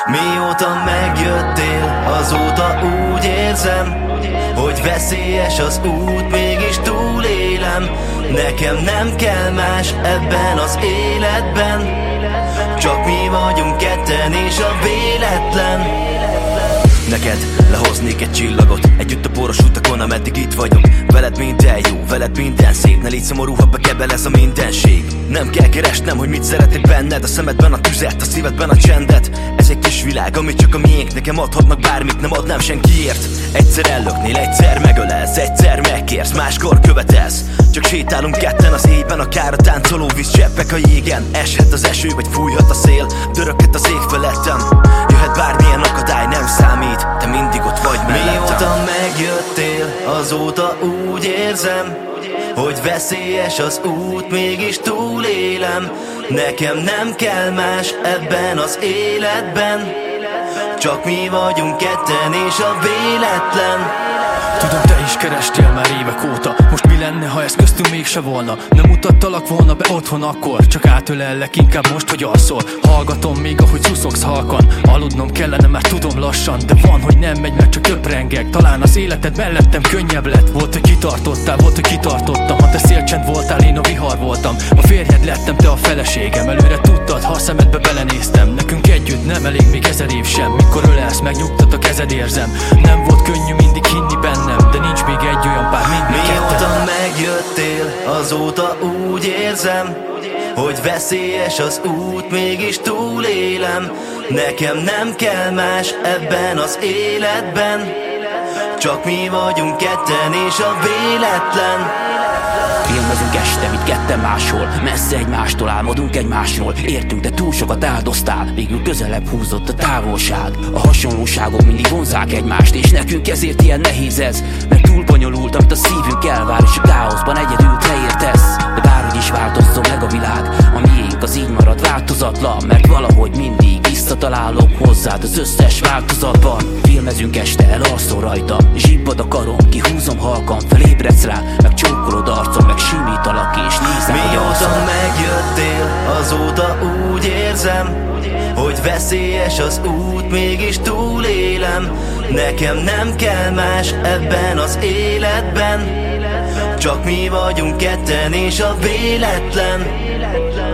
Mióta megjöttél, azóta úgy érzem, hogy veszélyes az út, mégis túlélem. Nekem nem kell más ebben az életben, csak mi vagyunk ketten és a véletlen. Neked lehoznék egy csillagot, együtt a poros utakon, ameddig itt vagyunk. Veled minden jó, veled minden szép, ne légy szomorú, ha bekebel ez a mindenség. Nem kell keresnem, hogy mit szeretnék benned, a szemedben a tüzet, a szívedben a csendet. Ez egy kis világ, ami csak a miénk, nekem adhatnak bármit, nem adnám senkiért. Egyszer ellöknél, egyszer megölelsz, egyszer megkérsz, máskor követelsz. Csak sétálunk ketten az éjben, akár a táncoló víz cseppek a jégen. Eshet az eső, vagy fújhat a szél, döröghet az ég felettem. Jöhet bármilyen akadály, nem számít, te mindig ott vagy mellettem. Mióta megjöttél, azóta úgy érzem, hogy veszélyes az út, mégis túlélem. Nekem nem kell más ebben az életben, csak mi vagyunk ketten és a véletlen. Tudom, te is kerestél már évek óta. Most mi lenne, ha ez köztünk mégse volna? Nem mutattalak volna be otthon akkor, csak átölellek inkább most, hogy alszol. Hallgatom még, ahogy szuszogsz halkan. Aludnom kellene, mert tudom lassan, de van, hogy nem megy, mert csak töprengek. Talán az életed mellettem könnyebb lett. Volt, hogy kitartottál, volt, hogy kitartottam. Ha te szélcsend voltál, én a vihar voltam. A férjed lettem, te a feleségem. Előre tudtad, ha a szemedbe belenéztem. Nekünk együtt nem elég még 1000 év sem. Mikor ölelsz, megnyugtat a kezed, érzem. Nem volt könnyű mindig hinni bennem, de nincs még egy olyan pár, mint mi ketten. Mióta megjöttél, azóta úgy érzem, hogy veszélyes az út, mégis túlélem. Nekem nem kell más ebben az életben, csak mi vagyunk ketten és a véletlen. Filmezünk este, mit ketten máshol, messze egymástól álmodunk egymásról. Értünk, de túl sokat áldoztál, végül közelebb húzott a távolság. A hasonlóságok mindig vonzák egymást, és nekünk ezért ilyen nehéz ez, mert túl bonyolult, amit a szívünk elvár, és a káoszban egyedül te értesz. De bárhogy is változzon meg a világ, a miénk az így marad változatlan, mert valahogy mindig visszatalálok hozzád az összes változatban. Filmezünk este, elalszol rajtam, zsibbad a karom, kihúzom halkan, felébredsz rá, meg csókolod arcom, meg simítalak és nézem, hogy Mióta megjöttél, azóta úgy érzem, hogy veszélyes az út, mégis túlélem. Nekem nem kell más ebben az életben, csak mi vagyunk ketten és a véletlen.